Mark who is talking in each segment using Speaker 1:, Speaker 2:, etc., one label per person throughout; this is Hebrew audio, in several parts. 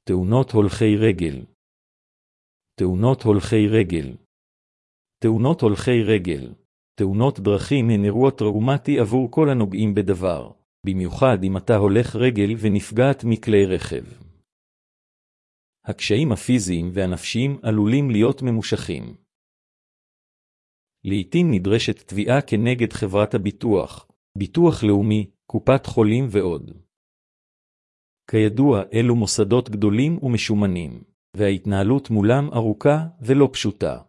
Speaker 1: תאונות הולכי רגל. תאונות הולכי רגל. תאונות הולכי רגל. תאונות דרכים הן אירוע טראומטי עבור כל הנוגעים בדבר, במיוחד אם אתה הולך רגל ונפגעת מכלי רכב. הקשיים הפיזיים והנפשיים עלולים להיות ממושכים. לעתים נדרשת תביעה כנגד חברת הביטוח, ביטוח לאומי, קופת חולים ועוד. כידוע, אלו מוסדות גדולים ומשומנים, וההתנהלות מולם ארוכה ולא פשוטה.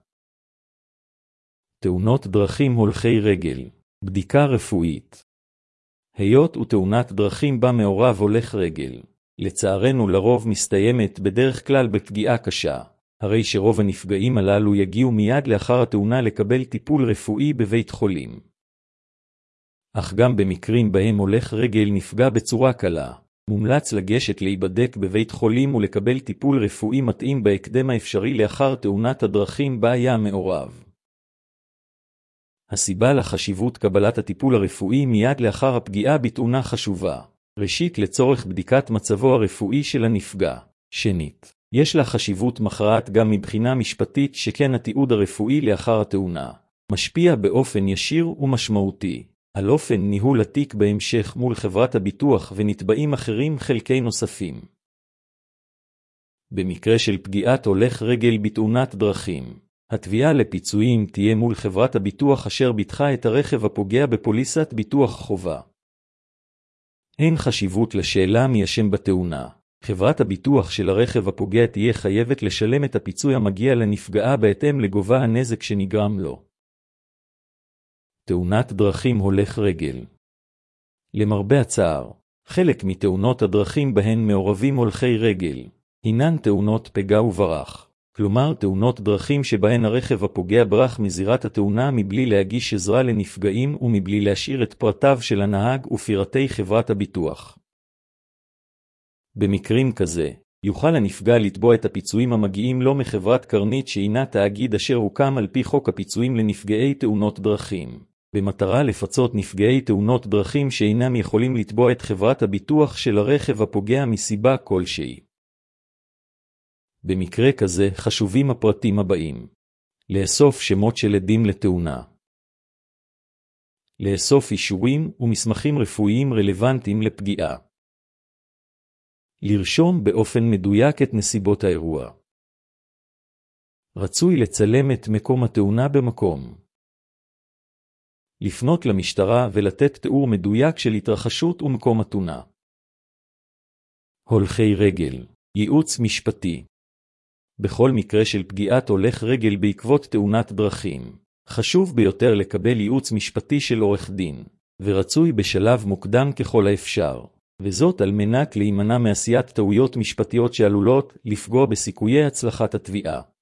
Speaker 1: תאונות דרכים הולכי רגל. בדיקה רפואית. היות ותאונת דרכים בה מעורב הולך רגל, לצערנו לרוב מסתיימת בדרך כלל בפגיעה קשה, הרי שרוב הנפגעים הללו יגיעו מיד לאחר התאונה לקבל טיפול רפואי בבית חולים. אך גם במקרים בהם הולך רגל נפגע בצורה קלה, מומלץ לגשת להיבדק בבית חולים ולקבל טיפול רפואי מתאים בהקדם האפשרי לאחר תאונת הדרכים בה היה מעורב. הסיבה לחשיבות קבלת הטיפול הרפואי מיד לאחר הפגיעה בתאונה חשובה. ראשית, לצורך בדיקת מצבו הרפואי של הנפגע. שנית, יש לה חשיבות מכרעת גם מבחינה משפטית, שכן התיעוד הרפואי לאחר התאונה משפיע באופן ישיר ומשמעותי על אופן ניהול התיק בהמשך מול חברת הביטוח ונתבעים אחרים חלקי נוספים. במקרה של פגיעת הולך רגל בתאונת דרכים, התביעה לפיצויים תהיה מול חברת הביטוח אשר ביטחה את הרכב הפוגע בפוליסת ביטוח חובה. אין חשיבות לשאלה מי אשם בתאונה. חברת הביטוח של הרכב הפוגע תהיה חייבת לשלם את הפיצוי המגיע לנפגעה בהתאם לגובה הנזק שנגרם לו. תאונת דרכים הולך רגל. למרבה הצער, חלק מתאונות הדרכים בהן מעורבים הולכי רגל הינן תאונות פגע וברח. כלומר תאונות דרכים שבהן הרכב הפוגע ברח מזירת התאונה מבלי להגיש עזרה לנפגעים ומבלי להשאיר את פרטיו של הנהג ופרטי חברת הביטוח. במקרים כזה, יוכל הנפגע לתבוע את הפיצויים המגיעים לו מחברת קרנית שהינה תאגיד אשר הוקם על פי חוק הפיצויים לנפגעי תאונות דרכים, במטרה לפצות נפגעי תאונות דרכים שאינם יכולים לתבוע את חברת הביטוח של הרכב הפוגע מסיבה כלשהי. במקרה כזה חשובים הפרטים הבאים. לאסוף שמות של עדים לתאונה. לאסוף אישורים ומסמכים רפואיים רלוונטיים לפגיעה. לרשום באופן מדויק את נסיבות האירוע. רצוי לצלם את מקום התאונה במקום. לפנות למשטרה ולתת תיאור מדויק של התרחשות ומקום התאונה. הולכי רגל. ייעוץ משפטי. בכל מקרה של פגיעת הולך רגל בעקבות תאונת דרכים, חשוב ביותר לקבל ייעוץ משפטי של עורך דין, ורצוי בשלב מוקדם ככל האפשר, וזאת על מנת להימנע מעשיית טעויות משפטיות שעלולות לפגוע בסיכויי הצלחת התביעה.